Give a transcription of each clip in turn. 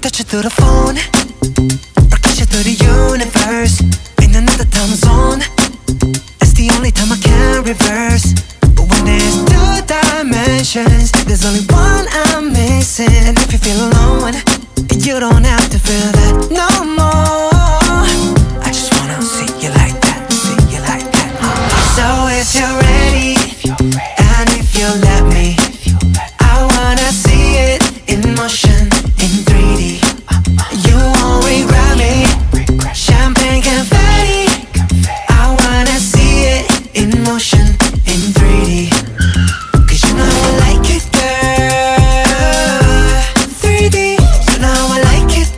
touch it through the phone, rocket you through the universe. In another time zone, it's the only time I can reverse. But when there's two dimensions, there's only one I'm missing. And if you feel alone, you don't have to feel that no more. I just wanna see you like that, see you like that. So if you're ready, and if you let me, I wanna see it in motion, in 3D. You won't regret me. Champagne confetti, I wanna see it in motion, in 3D. Cause you know I like it, girl. 3D, you know I like it,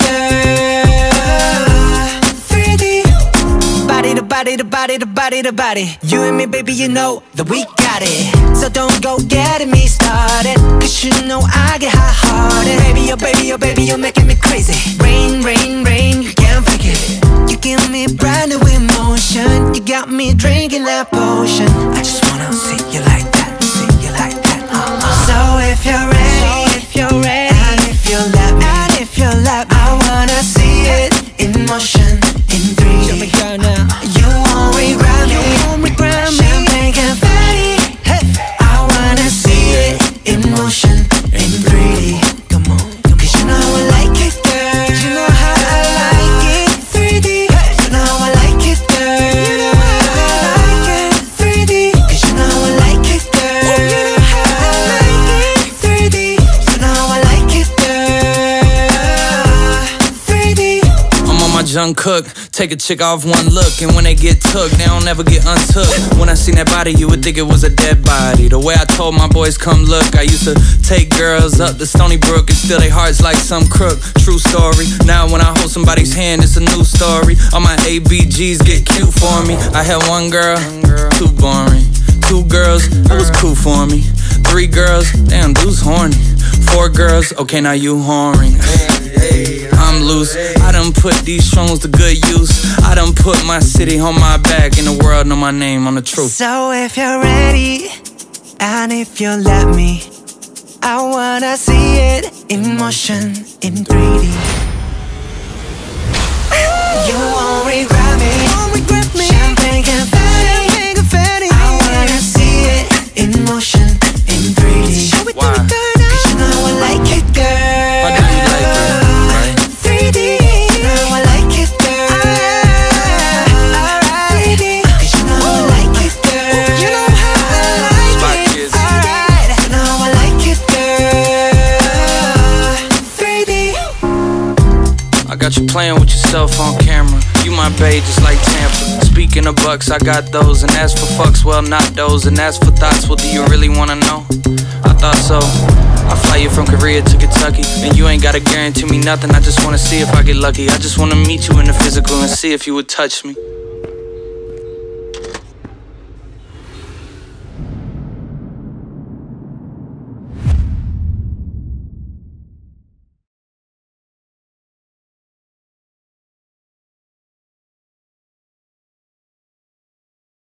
girl. 3D, body to body to body to body to body. You and me, baby, you know that we got it. So don't go getting me started, cause you know I get hot-hearted. Baby, oh baby, oh baby, you're making me crazy. Rain, rain, rain, you can't fake it. You give me brand new emotion. You got me drinking that potion. I just wanna see you like that, see you like that. So if you're ready, and if you let me, I wanna see it in motion, in 3D. Show me girl now. You won't regret me. Champagne confetti, hey. I wanna see it in motion, in 3D. Come on, cause you know I like it, girl. You know how I like it, 3D. You know I like it, girl. You know how I like it, 3D. Cause you know I like it, girl. You know how I like it, 3D. You know I like it, girl. 3D. I'm on my Jung Cook. Take a chick off one look, and when they get took, they don't ever get untook. When I seen that body, you would think it was a dead body. The way I told my boys, come look, I used to take girls up to Stony Brook and steal their hearts like some crook. True story. Now when I hold somebody's hand, it's a new story. All my ABGs get cute for me. I had one girl, too boring. 2 girls, that was cool for me. 3 girls, damn, dude's horny. 4 girls, okay, now you whoring. I'm loose. I done put these songs to good use. I done put my city on my back, and the world know my name on the truth. So if you're ready, and if you let me, I wanna see it in motion, in 3D. You won't regret me. Champagne confetti, I wanna see it in motion, in 3D. Why? Cause you know I like it, girl. Why do you like it? 3D, you know I like it, girl. 3D, cause you know I like it, girl. You know how I like it. Alright, you know I like it, girl. 3D. I got you playing with yourself on camera. You my bae just like Tampa. Speaking of bucks, I got those. And as for fucks, well, not those. And as for thoughts, well, do you really wanna know? I thought so. I fly you from Korea to Kentucky, and you ain't gotta guarantee me nothing. I just wanna see if I get lucky. I just wanna meet you in the physical and see if you would touch me.